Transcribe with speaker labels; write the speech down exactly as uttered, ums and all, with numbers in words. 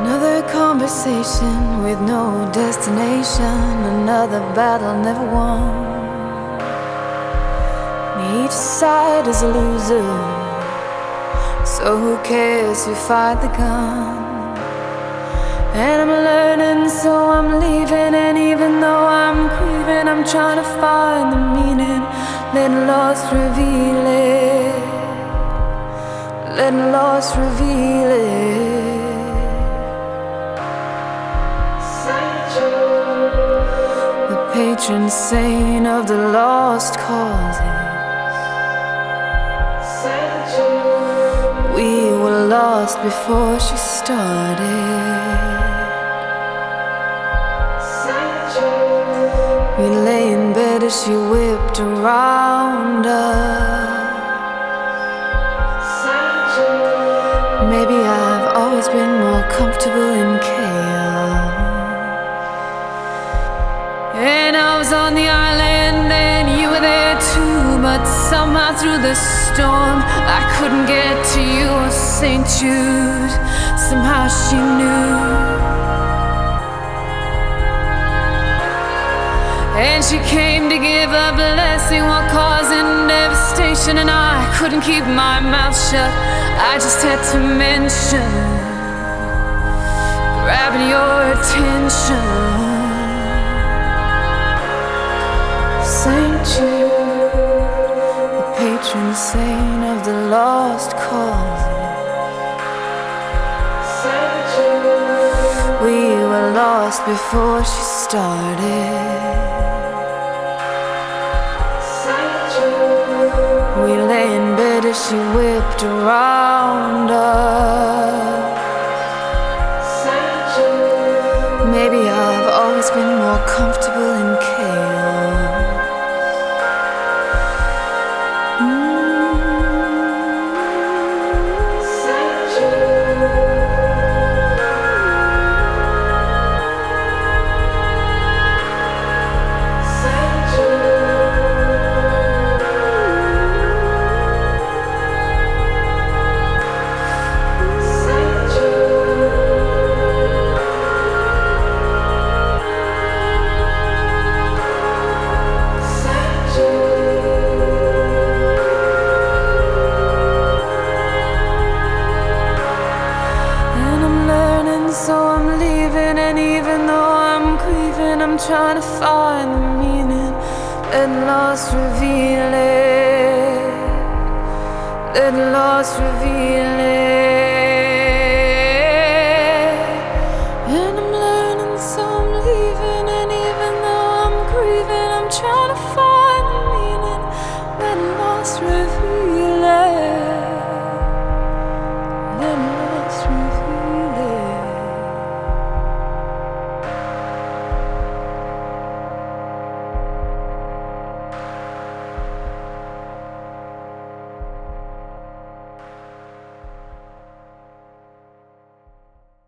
Speaker 1: Another conversation with no destination, another battle never won. Each side is a loser, so who cares who fired the gun? And I'm learning, so I'm leaving, and even though I'm grieving, I'm trying to find the meaning. Letting loss reveal it, letting loss reveal it. The patron saint of the lost causes. We were lost before she started. We lay in bed as she whipped around us. Maybe I've always been more comfortable in chaos. And I was on the island and you were there too, but somehow through the storm I couldn't get to you or Saint Jude. Somehow she knew. And she came to give a blessing while causing devastation, and I couldn't keep my mouth shut. I just had to mention grabbing your attention. Saint Jude, the patron saint of the lost cause. We were lost before she started. We lay in bed as she whipped around us. Maybe I've always been more comfortable in chaos. Mm. So I'm leaving, and even though I'm grieving, I'm trying to find the meaning. Let loss reveal it, let loss reveal it.